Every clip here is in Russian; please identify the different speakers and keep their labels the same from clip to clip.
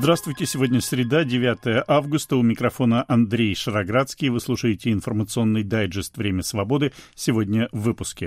Speaker 1: Здравствуйте, сегодня среда, 9 августа, у микрофона Андрей Шароградский. Вы слушаете информационный дайджест «Время свободы». Сегодня в выпуске.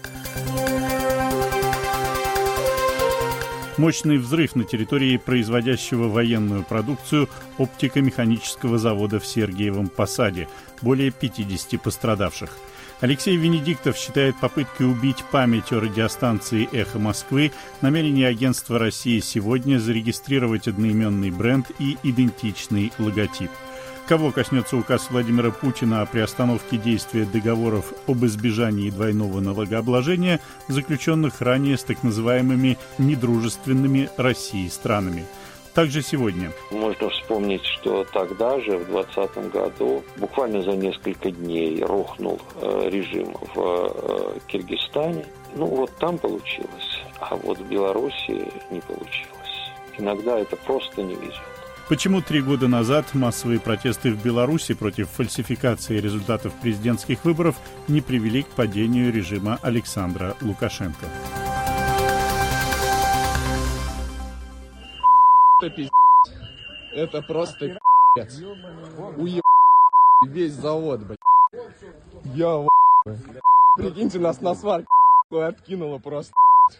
Speaker 1: Мощный взрыв на территории производящего военную продукцию оптико-механического завода в Сергиевом Посаде. Более 50 пострадавших. Алексей Венедиктов считает попыткой убить память о радиостанции «Эхо Москвы» намерение агентства «Россия сегодня» зарегистрировать одноименный бренд и идентичный логотип. Кого коснется указ Владимира Путина о приостановке действия договоров об избежании двойного налогообложения, заключенных ранее с так называемыми недружественными России странами? Также сегодня.
Speaker 2: Можно вспомнить, что тогда же, в 2020 году, буквально за несколько дней рухнул режим в Киргизстане. Вот там получилось, а вот в Белоруссии не получилось. Иногда это просто не везет.
Speaker 1: Почему 3 года назад массовые протесты в Беларуси против фальсификации результатов президентских выборов не привели к падению режима Александра Лукашенко?
Speaker 3: Это просто пи***ц. Уеб... Весь завод, Я Прикиньте, нас на сварке откинуло просто.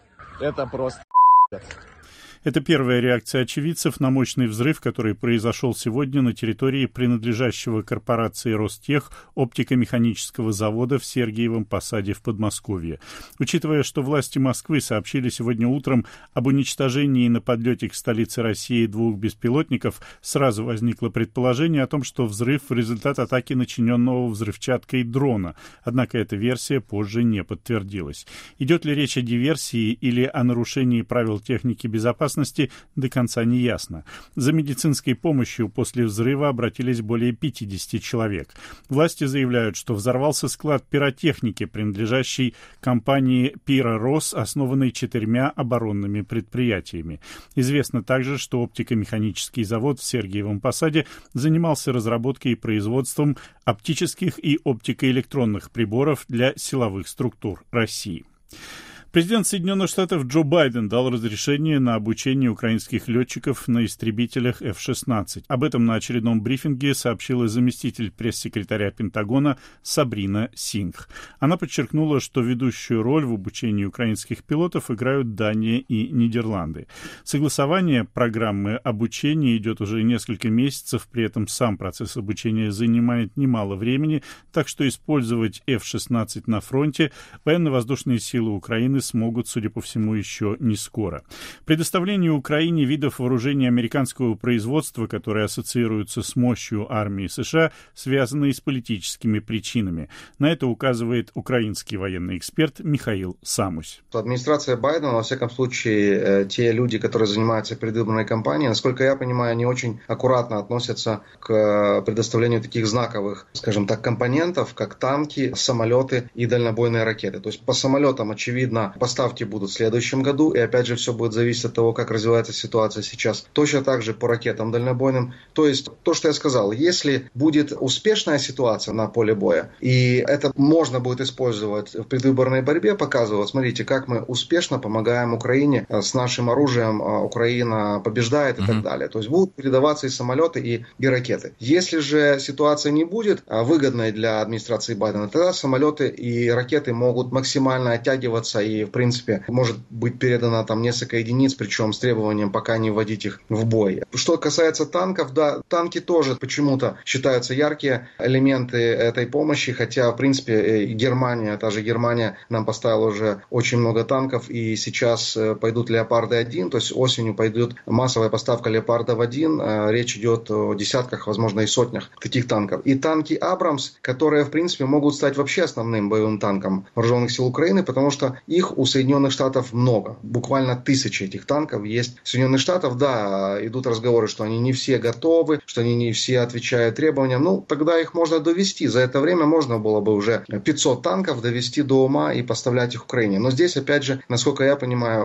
Speaker 3: Это просто пи***ц.
Speaker 1: Это первая реакция очевидцев на мощный взрыв, который произошел сегодня на территории принадлежащего корпорации «Ростех» оптико-механического завода в Сергиевом Посаде в Подмосковье. Учитывая, что власти Москвы сообщили сегодня утром об уничтожении на подлете к столице России 2 беспилотников, сразу возникло предположение о том, что взрыв — результат атаки начиненного взрывчаткой дрона. Однако эта версия позже не подтвердилась. Идет ли речь о диверсии или о нарушении правил техники безопасности, до конца не ясно. За медицинской помощью после взрыва обратились более 50 человек. Власти заявляют, что взорвался склад пиротехники, принадлежащий компании «Пиророс», основанной 4 оборонными предприятиями. Известно также, что оптико-механический завод в Сергиевом Посаде занимался разработкой и производством оптических и оптикоэлектронных приборов для силовых структур России. Президент Соединенных Штатов Джо Байден дал разрешение на обучение украинских летчиков на истребителях F-16. Об этом на очередном брифинге сообщила заместитель пресс-секретаря Пентагона Сабрина Сингх. Она подчеркнула, что ведущую роль в обучении украинских пилотов играют Дания и Нидерланды. Согласование программы обучения идет уже несколько месяцев, при этом сам процесс обучения занимает немало времени, так что использовать F-16 на фронте военно-воздушные силы Украины смогут, судя по всему, еще не скоро. Предоставление Украине видов вооружений американского производства, которые ассоциируются с мощью армии США, связано и с политическими причинами. На это указывает украинский военный эксперт Михаил Самусь.
Speaker 4: Администрация Байдена, во всяком случае, те люди, которые занимаются предвыборной кампанией, насколько я понимаю, они очень аккуратно относятся к предоставлению таких знаковых, скажем так, компонентов, как танки, самолеты и дальнобойные ракеты. То есть по самолетам, очевидно, поставки будут в следующем году, и опять же все будет зависеть от того, как развивается ситуация сейчас. Точно так же по ракетам дальнобойным. То есть то, что я сказал, если будет успешная ситуация на поле боя, и это можно будет использовать в предвыборной борьбе, показывать, смотрите, как мы успешно помогаем Украине с нашим оружием, Украина побеждает и так далее. То есть будут передаваться и самолеты, и ракеты. Если же ситуация не будет выгодной для администрации Байдена, тогда самолеты и ракеты могут максимально оттягиваться, и в принципе может быть передано там несколько единиц, причем с требованием пока не вводить их в бой. Что касается танков, да, танки тоже почему-то считаются яркие элементы этой помощи, хотя в принципе Германия, та же Германия нам поставила уже очень много танков, и сейчас пойдут Леопарды-1, то есть осенью пойдет массовая поставка Леопардов-1, речь идет о десятках, возможно и сотнях таких танков. И танки Абрамс, которые в принципе могут стать вообще основным боевым танком вооруженных сил Украины, потому что их у Соединенных Штатов много. Буквально 1000 этих танков есть. В Соединенных Штатах, да, идут разговоры, что они не все готовы, что они не все отвечают требованиям. Тогда их можно довести. За это время можно было бы уже 500 танков довести до ума и поставлять их Украине. Но здесь, опять же, насколько я понимаю,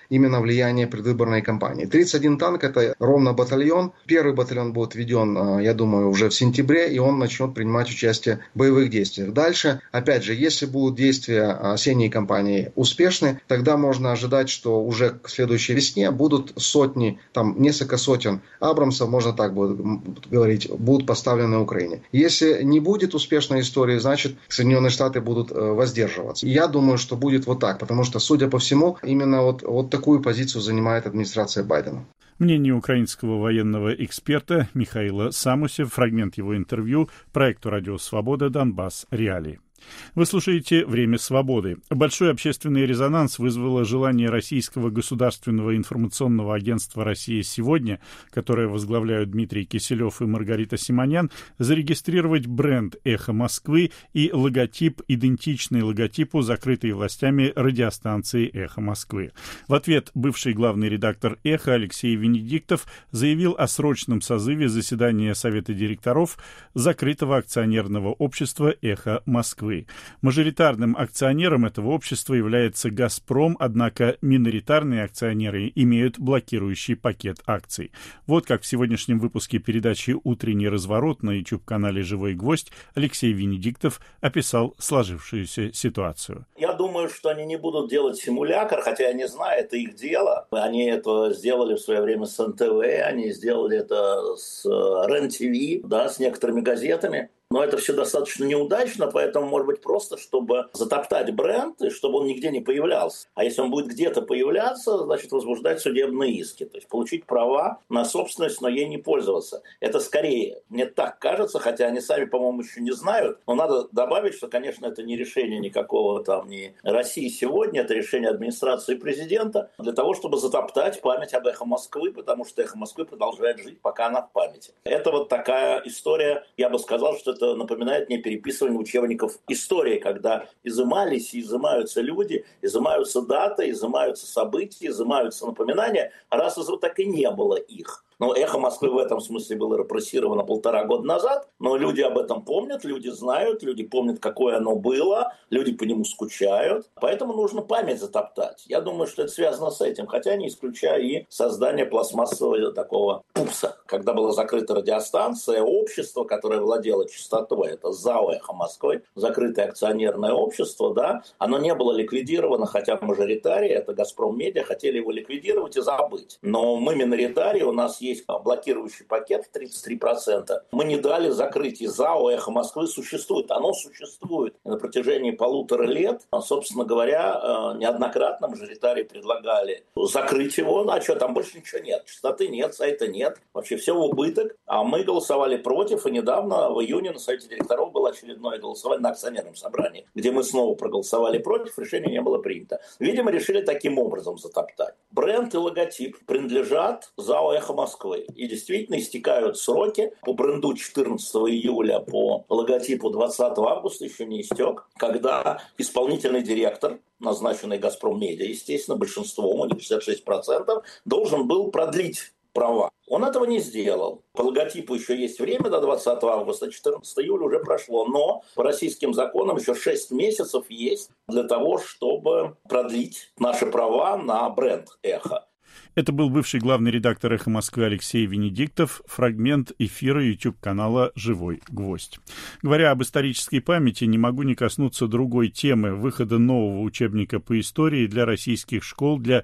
Speaker 4: именно влияние предвыборной кампании. 31 танк – это ровно батальон. Первый батальон будет введен, я думаю, уже в сентябре, и он начнет принимать участие в боевых действиях. Дальше, опять же, если будут действия осенней кампании успешны, тогда можно ожидать, что уже к следующей весне будут сотни, там несколько сотен Абрамсов, можно так будет говорить, будут поставлены на Украине. Если не будет успешной истории, значит, Соединенные Штаты будут воздерживаться. И я думаю, что будет вот так, потому что, судя по всему, именно вот такую позицию занимает администрация Байдена.
Speaker 1: Мнение украинского военного эксперта Михаила Самусев, фрагмент его интервью проекту «Радио Свобода. Донбасс. Реалии». Вы слушаете «Время свободы». Большой общественный резонанс вызвало желание российского государственного информационного агентства «Россия сегодня», которое возглавляют Дмитрий Киселев и Маргарита Симонян, зарегистрировать бренд «Эхо Москвы» и логотип, идентичный логотипу закрытой властями радиостанции «Эхо Москвы». В ответ бывший главный редактор «Эхо» Алексей Венедиктов заявил о срочном созыве заседания Совета директоров закрытого акционерного общества «Эхо Москвы». Мажоритарным акционером этого общества является «Газпром», однако миноритарные акционеры имеют блокирующий пакет акций. Вот как в сегодняшнем выпуске передачи «Утренний разворот» на YouTube-канале «Живой гвоздь» Алексей Венедиктов описал сложившуюся ситуацию.
Speaker 5: Я думаю, что они не будут делать симулятор, хотя я не знаю, это их дело. Они это сделали в свое время с НТВ, они сделали это с РЕН-ТВ, да, с некоторыми газетами. Но это все достаточно неудачно, поэтому, может быть, просто, чтобы затоптать бренд, и чтобы он нигде не появлялся. А если он будет где-то появляться, значит, возбуждать судебные иски. То есть получить права на собственность, но ей не пользоваться. Это скорее, мне так кажется, хотя они сами, по-моему, еще не знают. Но надо добавить, что, конечно, это не решение никакого там ни России сегодня, это решение администрации президента для того, чтобы затоптать память об «Эхо Москвы», потому что «Эхо Москвы» продолжает жить, пока она в памяти. Это вот такая история, я бы сказал, что это напоминает мне переписывание учебников истории, когда изымались и изымаются люди, изымаются даты, изымаются события, изымаются напоминания, раз так и не было их. Но «Эхо Москвы» в этом смысле было репрессировано 1,5 года назад, но люди об этом помнят, люди знают, люди помнят, какое оно было, люди по нему скучают, поэтому нужно память затоптать. Я думаю, что это связано с этим, хотя не исключая и создание пластмассового такого пупса. Когда была закрыта радиостанция, общество, которое владело частотой, это ЗАО «Эхо Москвы», закрытое акционерное общество, да, оно не было ликвидировано, хотя мажоритарии, это «Газпром Медиа», хотели его ликвидировать и забыть. Но мы миноритарии, у нас есть блокирующий пакет 33%. Мы не дали закрыть, и ЗАО «Эхо Москвы» существует. Оно существует на протяжении 1,5 лет. Собственно говоря, неоднократно мажоритарии предлагали закрыть его. А что, там больше ничего нет. Частоты нет, сайта нет. Вообще все в убыток. А мы голосовали против. И недавно, в июне, на Совете директоров было очередное голосование на акционерном собрании, где мы снова проголосовали против. Решение не было принято. Видимо, решили таким образом затоптать. Бренд и логотип принадлежат ЗАО «Эхо Москвы». И действительно истекают сроки. По бренду 14 июля, по логотипу 20 августа еще не истек, когда исполнительный директор, назначенный «Газпром Медиа», естественно, большинством, у них 66%, должен был продлить права. Он этого не сделал. По логотипу еще есть время до 20 августа, 14 июля уже прошло. Но по российским законам еще 6 месяцев есть для того, чтобы продлить наши права на бренд «Эхо».
Speaker 1: Это был бывший главный редактор «Эхо Москвы» Алексей Венедиктов, фрагмент эфира YouTube-канала «Живой гвоздь». Говоря об исторической памяти, не могу не коснуться другой темы выхода нового учебника по истории для российских школ для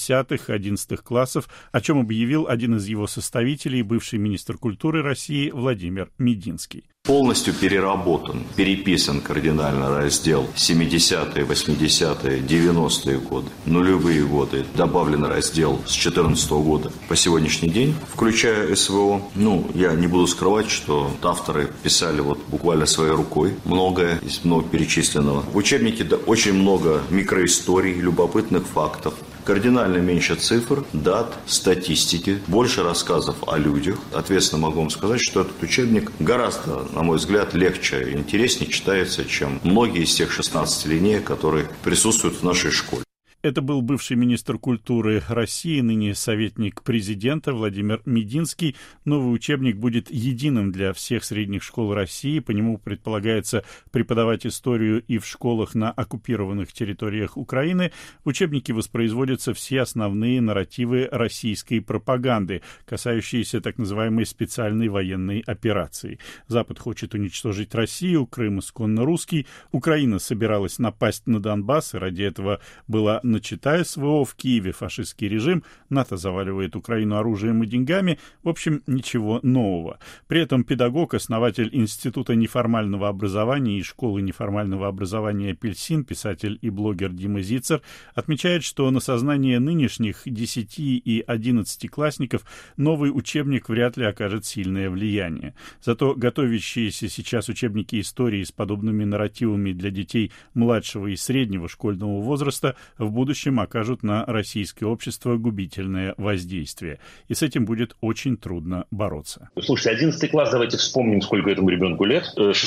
Speaker 1: 10-11 классов, о чем объявил один из его составителей, бывший министр культуры России Владимир Мединский.
Speaker 6: Полностью переработан, переписан кардинально раздел 70-е, 80-е, 90-е годы, нулевые годы. Добавлен раздел с 2014 года по сегодняшний день, включая СВО. Я не буду скрывать, что авторы писали буквально своей рукой многое из много перечисленного. В учебнике очень много микроисторий, любопытных фактов. Кардинально меньше цифр, дат, статистики, больше рассказов о людях. Ответственно могу вам сказать, что этот учебник гораздо, на мой взгляд, легче и интереснее читается, чем многие из тех 16 линеек, которые присутствуют в нашей школе.
Speaker 1: Это был бывший министр культуры России, ныне советник президента Владимир Мединский. Новый учебник будет единым для всех средних школ России. По нему предполагается преподавать историю и в школах на оккупированных территориях Украины. В учебнике воспроизводятся все основные нарративы российской пропаганды, касающиеся так называемой специальной военной операции. Запад хочет уничтожить Россию, Крым исконно русский, Украина собиралась напасть на Донбасс, и ради этого была начата СВО, в Киеве фашистский режим, НАТО заваливает Украину оружием и деньгами, в общем, ничего нового. При этом педагог, основатель Института неформального образования и школы неформального образования «Апельсин», писатель и блогер Дима Зицер, отмечает, что на сознание нынешних 10 и 11-классников новый учебник вряд ли окажет сильное влияние. Зато готовящиеся сейчас учебники истории с подобными нарративами для детей младшего и среднего школьного возраста в будущем окажут на российское общество губительное воздействие. И с этим будет очень трудно бороться.
Speaker 7: Слушайте, 11 класс, давайте вспомним, сколько этому ребенку лет.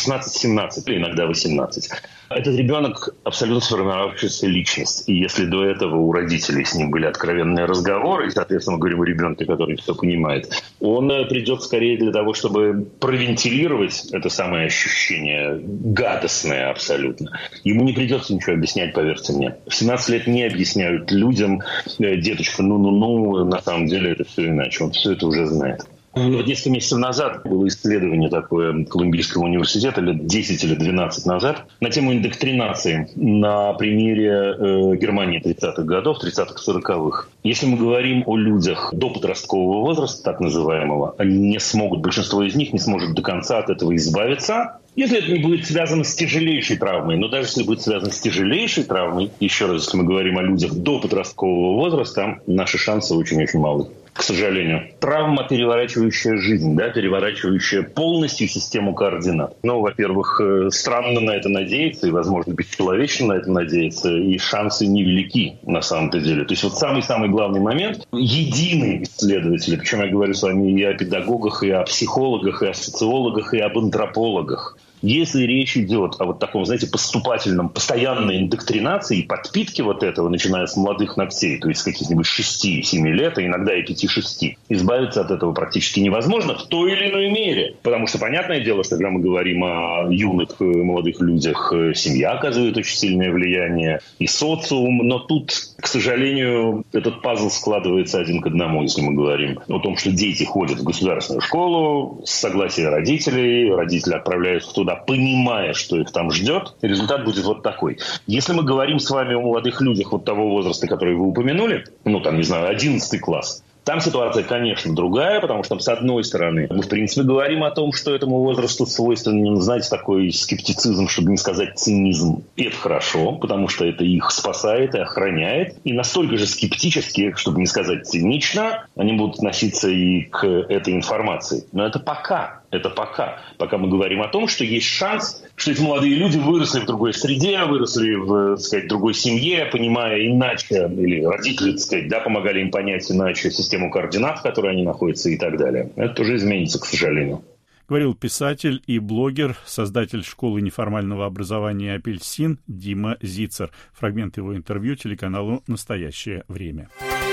Speaker 7: 16-17, или иногда 18. Этот ребенок абсолютно сформировавшаяся личность. И если до этого у родителей с ним были откровенные разговоры, и, соответственно, мы говорим о ребенке, который все понимает, он придет скорее для того, чтобы провентилировать это самое ощущение, гадостное абсолютно. Ему не придется ничего объяснять, поверьте мне. В 17 лет не объясняют людям: деточка, на самом деле это все иначе. Он все это уже знает. Вот несколько месяцев назад было исследование такое Колумбийского университета, лет 10 или 12 назад, на тему индоктринации на примере Германии 30-х годов, 30-х, 40-х. Если мы говорим о людях до подросткового возраста, так называемого, они не смогут, большинство из них не сможет до конца от этого избавиться, если это не будет связано с тяжелейшей травмой. Но даже если будет связано с тяжелейшей травмой, еще раз, если мы говорим о людях до подросткового возраста, наши шансы очень-очень малы. К сожалению. Травма, переворачивающая жизнь, переворачивающая полностью систему координат. Во-первых, странно на это надеяться, и, возможно, бесчеловечно на это надеяться, и шансы невелики на самом-то деле. То есть самый-самый главный момент. Единые исследователи, причем я говорю с вами и о педагогах, и о психологах, и о социологах, и об антропологах. Если речь идет о таком, поступательном, постоянной индоктринации и подпитке этого, начиная с молодых ногтей, то есть с каких-нибудь 6-7 лет, а иногда и 5-6, избавиться от этого практически невозможно в той или иной мере. Потому что понятное дело, что когда мы говорим о юных молодых людях, семья оказывает очень сильное влияние, и социум, но тут, к сожалению, этот пазл складывается один к одному, если мы говорим о том, что дети ходят в государственную школу с согласия родителей, родители отправляются туда, понимая, что их там ждет, результат будет вот такой. Если мы говорим с вами о молодых людях того возраста, который вы упомянули, 11 класс, там ситуация, конечно, другая, потому что, с одной стороны, мы, в принципе, говорим о том, что этому возрасту свойственен, такой скептицизм, чтобы не сказать цинизм. И это хорошо, потому что это их спасает и охраняет. И настолько же скептически, чтобы не сказать цинично, они будут относиться и к этой информации. Но это пока. Пока мы говорим о том, что есть шанс, что эти молодые люди выросли в другой среде, выросли в, другой семье, понимая иначе, или родители, помогали им понять иначе систему координат, в которой они находятся и так далее. Это тоже изменится, к сожалению.
Speaker 1: Говорил писатель и блогер, создатель школы неформального образования «Апельсин» Дима Зицер. Фрагмент его интервью телеканалу «Настоящее время».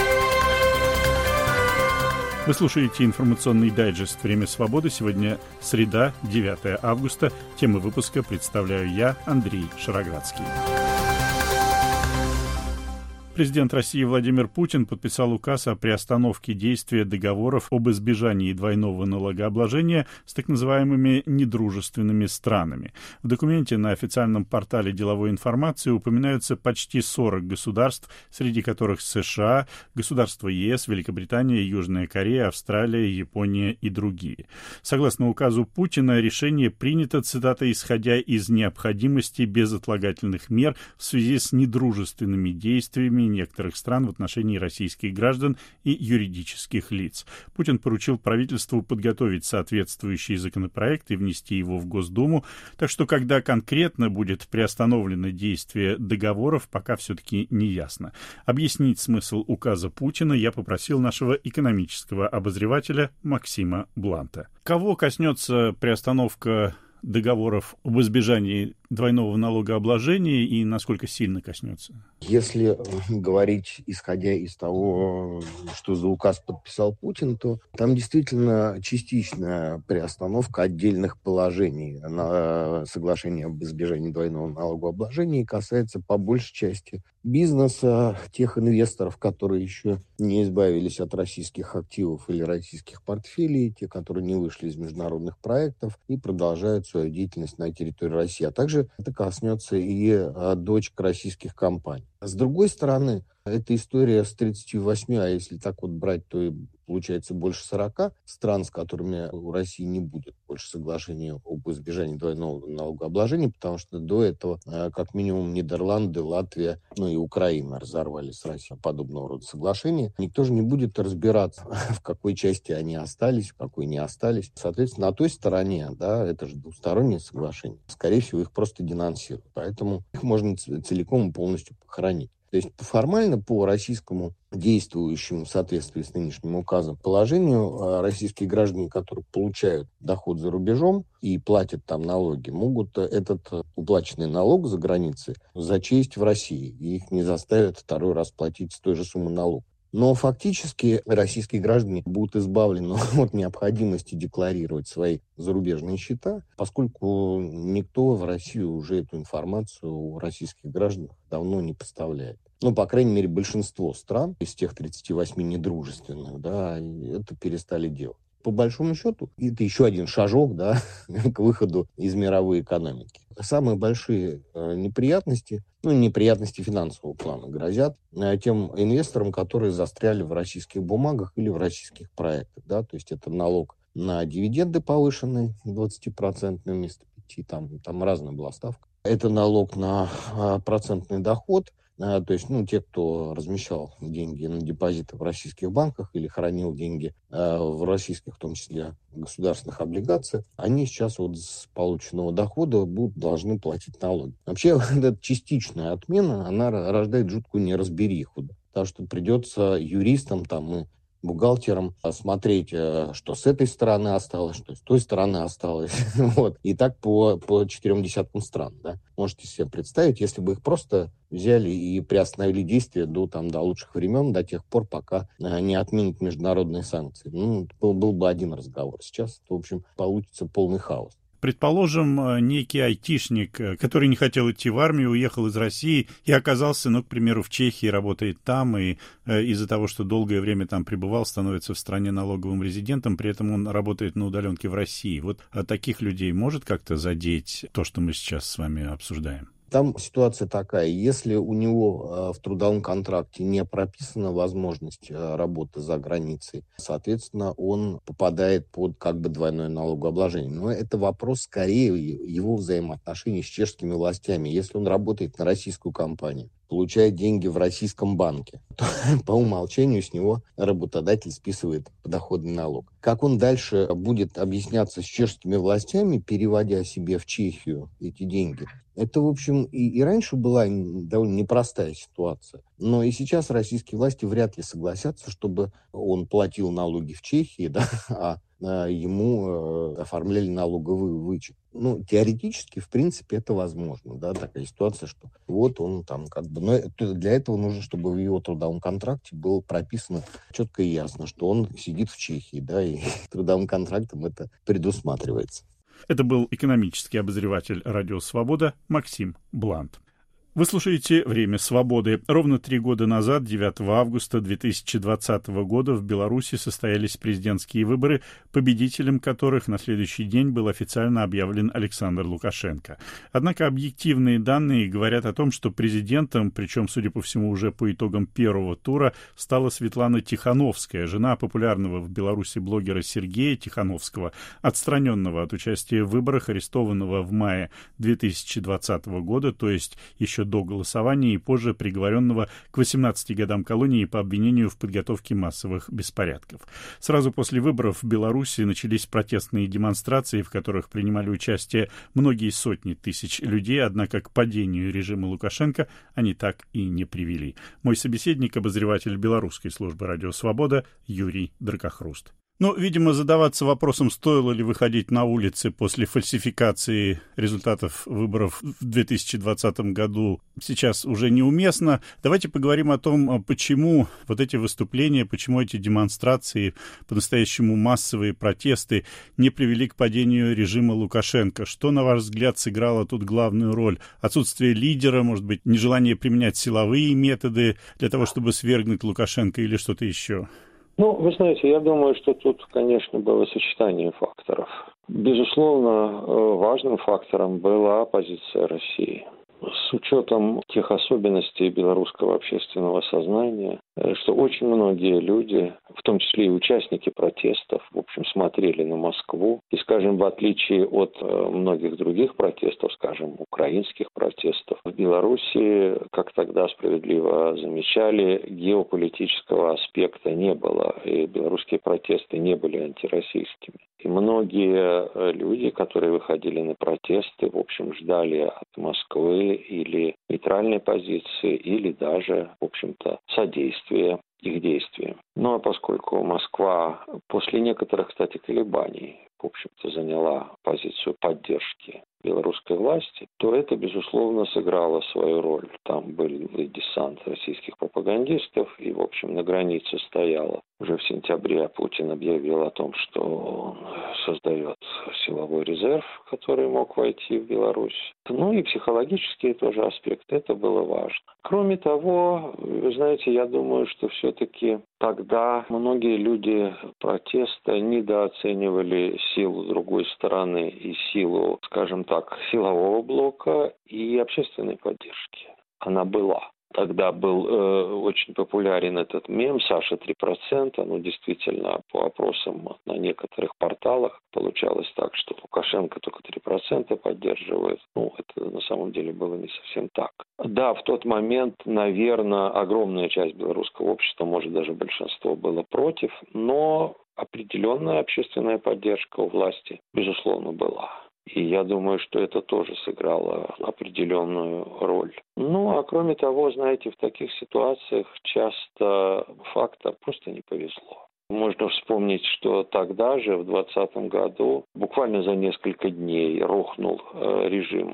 Speaker 1: Вы слушаете информационный дайджест «Время свободы». Сегодня среда, 9 августа. Темы выпуска представляю я, Андрей Шароградский. Президент России Владимир Путин подписал указ о приостановке действия договоров об избежании двойного налогообложения с так называемыми недружественными странами. В документе на официальном портале деловой информации упоминаются почти 40 государств, среди которых США, государства ЕС, Великобритания, Южная Корея, Австралия, Япония и другие. Согласно указу Путина, решение принято, цитата, исходя из необходимости безотлагательных мер в связи с недружественными действиями некоторых стран в отношении российских граждан и юридических лиц. Путин поручил правительству подготовить соответствующий законопроект и внести его в Госдуму, так что когда конкретно будет приостановлено действие договоров, пока все-таки не ясно. Объяснить смысл указа Путина я попросил нашего экономического обозревателя Максима Бланта. Кого коснется приостановка договоров об избежании двойного налогообложения и насколько сильно коснется?
Speaker 8: Если говорить, исходя из того, что за указ подписал Путин, то там действительно частичная приостановка отдельных положений на соглашение об избежании двойного налогообложения касается по большей части бизнеса, тех инвесторов, которые еще не избавились от российских активов или российских портфелей, те, которые не вышли из международных проектов и продолжают свою деятельность на территории России. А также это коснется и дочек российских компаний. С другой стороны, эта история с 38, а если так вот брать, то и получается больше 40 стран, с которыми у России не будет больше соглашения об избежании двойного налогообложения, потому что до этого как минимум Нидерланды, Латвия, и Украина разорвали с Россией подобного рода соглашения. Никто же не будет разбираться, в какой части они остались, в какой не остались. Соответственно, на той стороне, это же двустороннее соглашение, скорее всего, их просто денонсируют. Поэтому их можно целиком и полностью похоронить. То есть формально по российскому действующему в соответствии с нынешним указом положению российские граждане, которые получают доход за рубежом и платят там налоги, могут этот уплаченный налог за границей зачесть в России, и их не заставят второй раз платить с той же суммы налог. Но фактически российские граждане будут избавлены от необходимости декларировать свои зарубежные счета, поскольку никто в Россию уже эту информацию о российских гражданах давно не поставляет. По крайней мере, большинство стран из тех 38 недружественных, это перестали делать. По большому счету, это еще один шажок, к выходу из мировой экономики. Самые большие неприятности, неприятности финансового плана грозят тем инвесторам, которые застряли в российских бумагах или в российских проектах. То есть это налог на дивиденды повышенный 20% вместо 5%, там разная была ставка. Это налог на процентный доход. То есть, те, кто размещал деньги на депозиты в российских банках или хранил деньги в российских, в том числе, государственных облигациях, они сейчас с полученного дохода должны платить налоги. Вообще, эта частичная отмена, она рождает жуткую неразбериху, потому что придется юристам и бухгалтерам смотреть, что с этой стороны осталось, что с той стороны осталось. И так по 40 стран. Можете себе представить, если бы их просто взяли и приостановили действия до лучших времен, до тех пор, пока не отменят международные санкции. Был бы один разговор. Сейчас, в общем, получится полный хаос.
Speaker 1: Предположим, некий айтишник, который не хотел идти в армию, уехал из России и оказался, к примеру, в Чехии, работает там, и из-за того, что долгое время там пребывал, становится в стране налоговым резидентом, при этом он работает на удаленке в России. Вот таких людей может как-то задеть то, что мы сейчас с вами обсуждаем?
Speaker 8: Там ситуация такая, если у него в трудовом контракте не прописана возможность работы за границей, соответственно, он попадает под двойное налогообложение. Но это вопрос скорее его взаимоотношений с чешскими властями. Если он работает на российскую компанию, получает деньги в российском банке, то по умолчанию с него работодатель списывает подоходный налог. Как он дальше будет объясняться с чешскими властями, переводя себе в Чехию эти деньги, это, в общем, и раньше была довольно непростая ситуация. Но и сейчас российские власти вряд ли согласятся, чтобы он платил налоги в Чехии, а ему оформляли налоговый вычет. Теоретически, в принципе, это возможно. Такая ситуация, что он Но для этого нужно, чтобы в его трудовом контракте было прописано четко и ясно, что он сидит в Чехии, и трудовым контрактом это предусматривается.
Speaker 1: Это был экономический обозреватель «Радио Свобода» Максим Блант. Вы слушаете «Время свободы». Ровно 3 года назад, 9 августа 2020 года, в Беларуси состоялись президентские выборы, победителем которых на следующий день был официально объявлен Александр Лукашенко. Однако объективные данные говорят о том, что президентом, причем, судя по всему, уже по итогам первого тура, стала Светлана Тихановская, жена популярного в Беларуси блогера Сергея Тихановского, отстраненного от участия в выборах, арестованного в мае 2020 года, то есть еще до голосования и позже приговоренного к 18 годам колонии по обвинению в подготовке массовых беспорядков. Сразу после выборов в Беларуси начались протестные демонстрации, в которых принимали участие многие сотни тысяч людей, однако к падению режима Лукашенко они так и не привели. Мой собеседник, обозреватель белорусской службы «Радио Свобода» Юрий Дракохруст. Ну, видимо, задаваться вопросом, стоило ли выходить на улицы после фальсификации результатов выборов в 2020 году, сейчас уже неуместно. Давайте поговорим о том, почему вот эти выступления, почему эти демонстрации, по-настоящему массовые протесты не привели к падению режима Лукашенко. Что, на ваш взгляд, сыграло тут главную роль? Отсутствие лидера, может быть, нежелание применять силовые методы для того, чтобы свергнуть Лукашенко или что-то еще?
Speaker 2: Ну, вы знаете, я думаю, что тут, конечно, было сочетание факторов. Безусловно, важным фактором была позиция России. С учетом тех особенностей белорусского общественного сознания, что очень многие люди, в том числе и участники протестов, в общем, смотрели на Москву. И, скажем, в отличие от многих других протестов, скажем, украинских протестов, в Беларуси, как тогда справедливо замечали, геополитического аспекта не было. И белорусские протесты не были антироссийскими. И многие люди, которые выходили на протесты, в общем, ждали от Москвы или нейтральной позиции, или даже, в общем-то, содействия их действиям. Ну, а поскольку Москва после некоторых, кстати, колебаний, в общем-то, заняла позицию поддержки белорусской власти, то это, безусловно, сыграло свою роль. Там был и десант российских пропагандистов, и, в общем, на границе стояло. Уже в сентябре Путин объявил о том, что он создает силовой резерв, который мог войти в Беларусь. Ну и психологические тоже аспекты, это было важно. Кроме того, вы знаете, я думаю, что все-таки тогда многие люди протеста недооценивали силу другой стороны и силу, скажем так, силового блока и общественной поддержки. Она была. Тогда был очень популярен этот мем «Саша 3%». Ну, действительно, по опросам на некоторых порталах получалось так, что Лукашенко только 3% поддерживает. Ну, это на самом деле было не совсем так. Да, в тот момент, наверное, огромная часть белорусского общества, может, даже большинство было против, но определенная общественная поддержка у власти, безусловно, была. И я думаю, что это тоже сыграло определенную роль. Ну, а кроме того, знаете, в таких ситуациях часто фактор просто не повезло. Можно вспомнить, что тогда же, в 2020 году, буквально за несколько дней рухнул режим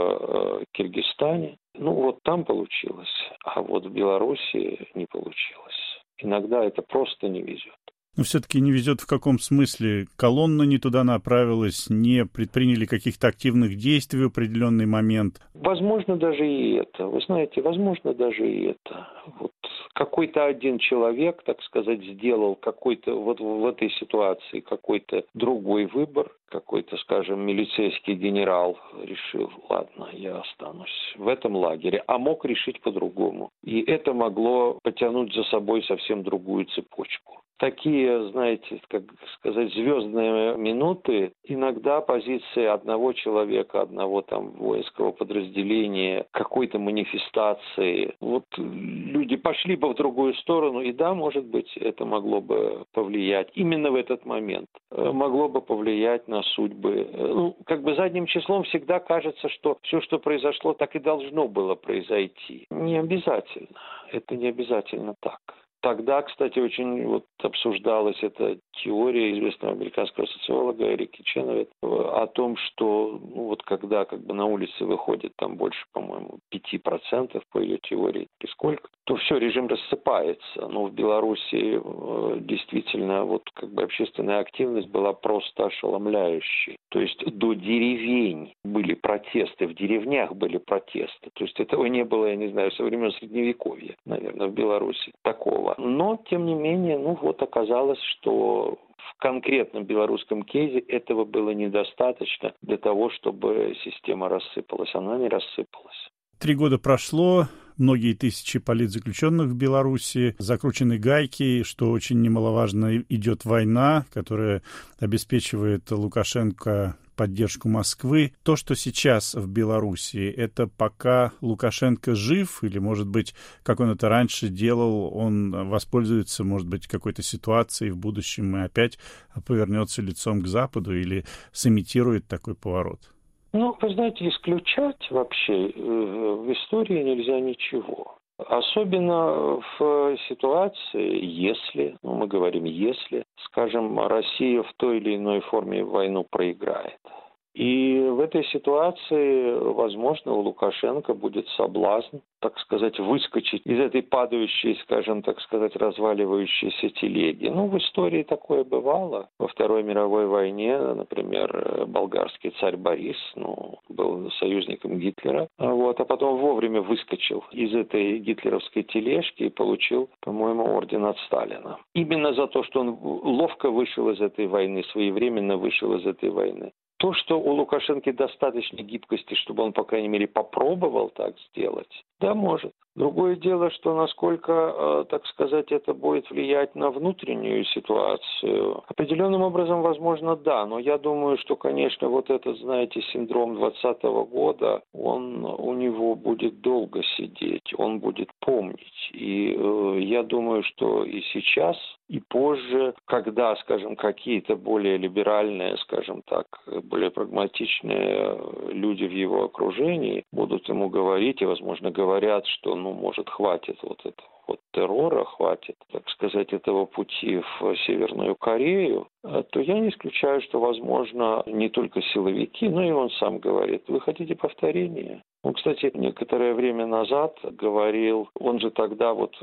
Speaker 2: в Киргизстане. Ну, вот там получилось, а вот в Беларуси не получилось. Иногда это просто не везет.
Speaker 1: Но все-таки не везет в каком смысле? Колонна не туда направилась, не предприняли каких-то активных действий в определенный момент?
Speaker 2: Возможно, даже и это. Вы знаете, возможно, даже и это. Вот какой-то один человек, так сказать, сделал какой-то вот в этой ситуации какой-то другой выбор. Какой-то, скажем, милицейский генерал решил, ладно, я останусь в этом лагере, а мог решить по-другому. И это могло потянуть за собой совсем другую цепочку. Такие, знаете, как сказать, звездные минуты, иногда позиции одного человека, одного там воинского подразделения, какой-то манифестации, вот люди пошли бы в другую сторону, и да, может быть, это могло бы повлиять именно в этот момент, могло бы повлиять на судьбы. Ну, как бы задним числом всегда кажется, что все, что произошло, так и должно было произойти. Не обязательно. Это не обязательно так. Тогда, кстати, очень вот обсуждалась эта теория известного американского социолога Эрика Ченовит о том, что ну, вот когда как бы на улице выходит там больше, по-моему, 5% по ее теории, и сколько, то все, режим рассыпается. Но в Беларуси действительно вот как бы общественная активность была просто ошеломляющей. То есть до деревень были протесты, в деревнях были протесты. То есть этого не было, я не знаю, со времен Средневековья, наверное, в Беларуси такого. Но, тем не менее, ну вот оказалось, что в конкретном белорусском кейсе этого было недостаточно для того, чтобы система рассыпалась. Она не рассыпалась.
Speaker 1: 3 года прошло, многие тысячи политзаключенных в Беларуси, закручены гайки, что очень немаловажно, идет война, которая обеспечивает Лукашенко поддержку Москвы. То, что сейчас в Беларуси, это пока Лукашенко жив, или, может быть, как он это раньше делал, он воспользуется, может быть, какой-то ситуацией в будущем и опять повернется лицом к Западу или сымитирует такой поворот?
Speaker 2: Ну, вы знаете, исключать вообще в истории нельзя ничего. Особенно в ситуации, если, мы говорим если, скажем, Россия в той или иной форме войну проиграет. И в этой ситуации, возможно, у Лукашенко будет соблазн, так сказать, выскочить из этой падающей, скажем, так сказать, разваливающейся телеги. В истории такое бывало. Во Второй мировой войне, например, болгарский царь Борис, был союзником Гитлера, а потом вовремя выскочил из этой гитлеровской тележки и получил, по-моему, орден от Сталина. Именно за то, что он ловко вышел из этой войны, своевременно вышел из этой войны. То, что у Лукашенко достаточно гибкости, чтобы он, по крайней мере, попробовал так сделать, да, может. Другое дело, что насколько, так сказать, это будет влиять на внутреннюю ситуацию. Определенным образом, возможно, да. Но я думаю, что, конечно, вот этот, знаете, синдром 2020 года, он у него будет долго сидеть, он будет помнить. И я думаю, что и сейчас, и позже, когда, скажем, какие-то более либеральные, скажем так, более прагматичные люди в его окружении будут ему говорить, и, возможно, говорят, что, может, хватит вот этого вот террора, хватит, так сказать, этого пути в Северную Корею, то я не исключаю, что, возможно, не только силовики, но и он сам говорит, вы хотите повторения? Он, кстати, некоторое время назад говорил, он же тогда в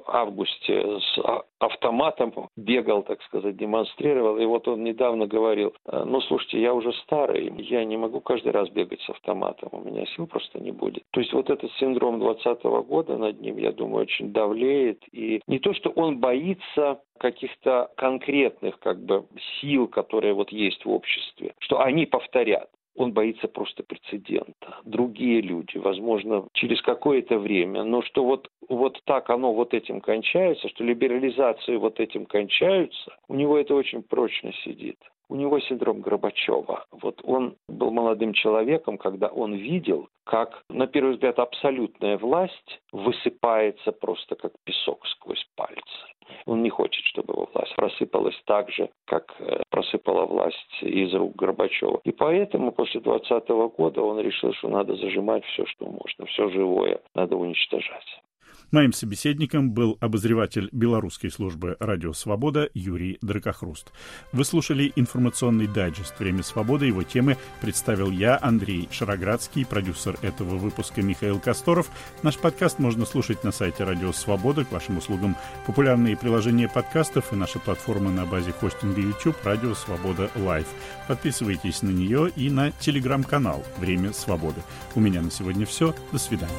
Speaker 2: августе с автоматом бегал, так сказать, демонстрировал, и он недавно говорил, слушайте, я уже старый, я не могу каждый раз бегать с автоматом, у меня сил просто не будет. То есть этот синдром 2020 года над ним, я думаю, очень давлеет, и не то, что он боится каких-то конкретных сил, которые есть в обществе, что они повторят. Он боится просто прецедента. Другие люди, возможно, через какое-то время, но что вот так оно этим кончается, что либерализации этим кончаются, у него это очень прочно сидит. У него синдром Горбачева. Он был молодым человеком, когда он видел, как, на первый взгляд, абсолютная власть высыпается просто как песок сквозь пальцы. Он не хочет, чтобы его власть просыпалась так же, как просыпала власть из рук Горбачева. И поэтому после 2020 года он решил, что надо зажимать все, что можно, все живое надо уничтожать.
Speaker 1: Моим собеседником был обозреватель белорусской службы «Радио Свобода» Юрий Дракохруст. Вы слушали информационный дайджест «Время свободы». Его темы представил я, Андрей Шароградский, продюсер этого выпуска Михаил Косторов. Наш подкаст можно слушать на сайте «Радио Свобода». К вашим услугам популярные приложения подкастов и наша платформа на базе хостинга YouTube «Радио Свобода Лайв». Подписывайтесь на нее и на телеграм-канал «Время свободы». У меня на сегодня все. До свидания.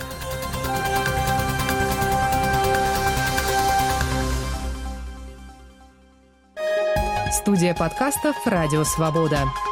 Speaker 9: Студия подкастов «Радио Свобода».